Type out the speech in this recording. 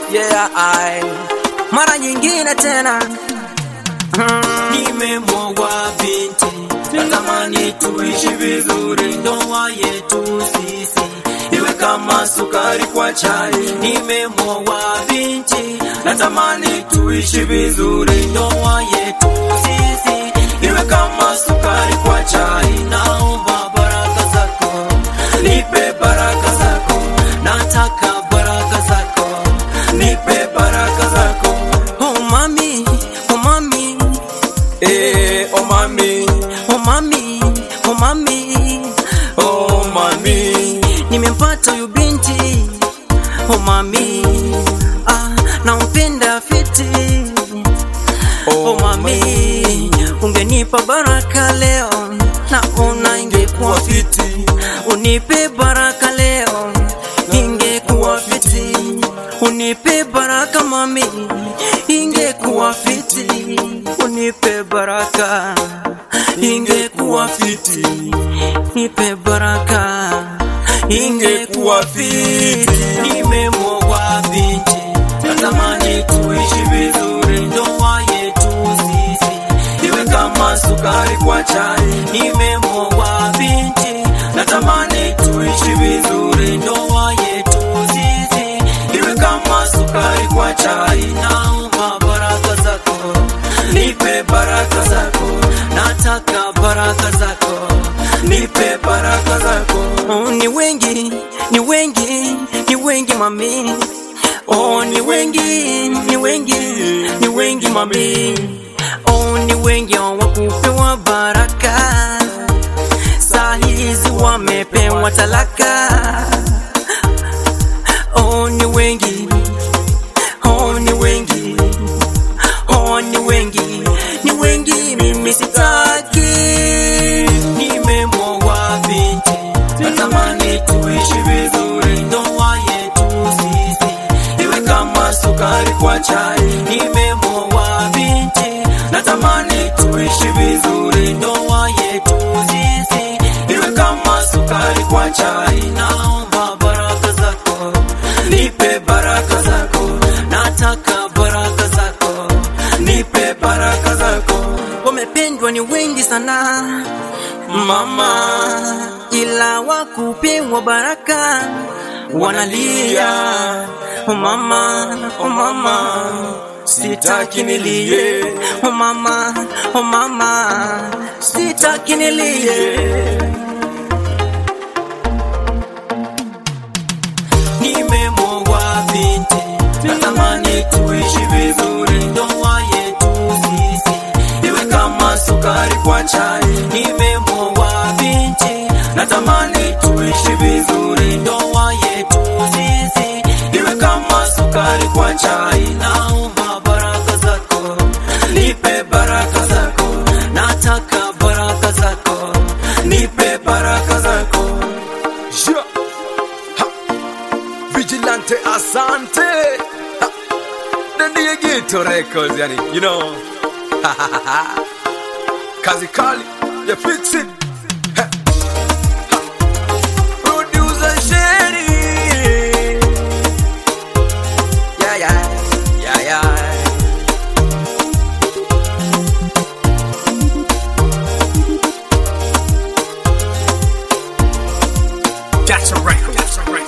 Yeah, mara nyingine tena Nimemwagwa binti, natamani tuishi vizuri, ndoa yetu sisi iwe kama sukari kwa chai. Nimemwagwa binti, natamani tuishi vizuri, ndoa yetu sisi iwe kama sukari kwa chai. Naomba baraka zako, nipe baraka zako, nataka baraka zako, nipe baraka zako. Oh mami, oh mami, Oh mami, oh mami, oh mami, oh mami, nimempata huyu binti. Oh mami, nampenda fiti. Oh mami, ungenipa baraka leo, naona ingekuwa fiti. Unipe baraka leo, ingekuwa fiti. Unipe baraka mami, ingekuwa fiti. Unipe baraka, ingekuwa fiti. Nipe baraka, ingekuwa fiti. nimemwagwa binti, natamani tuishi vizuri, ndoa yetu sisi iwe kama sukari kwa chai. Nimemwagwa binti, natamani tuishi vizuri, ndoa yetu sisi iwe kama sukari kwa chai. Naomba baraka zako, nipe baraka zako, nataka baraka zako, nipe baraka zako. Oh, ni wengi, ni wengi, ni wengi mami. Oh, ni wengi, ni wengi, ni wengi mami. Oh, ni wengi hawakupewa baraka, saa hizi wamepewa talaka. Oh, ni wengi, oh, ni wengi, oh, ni wengi, ni wengi, mimi sitaki. Nimemwagwa binti, natamani tuishi vizuri, ndoa yetu sisi iwe kama sukari kwa chai. Nimemwagwa binti, natamani tuishi vizuri, ndoa yetu sisi iwe kama sukari kwa chai. Naomba baraka zako, nipe baraka zako, nataka baraka zako, nipe baraka zako. Wamependwa ni wengi sana mama, ila wakupewa baraka wanalia. Oh mama, oh mama, sitaki nilie. Oh mama, oh mama, sitaki nilie. Nimemwagwa binti, natamani tuishi vizuri, ndoa yetu sisi iwe kama sukari kwa chai. Nimemwagwa binti, natamani tuishi vizuri, ndoa yetu sisi iwe kama sukari kwa chai. Naomba baraka zako, nipe baraka zako, nataka baraka zako, nipe baraka zako. Vigilante asante. The Diego Records, yani, you know. Kazi kali, you fix it. Producer Sherry. Yeah, yeah, yeah, yeah. That's a record. That's a record.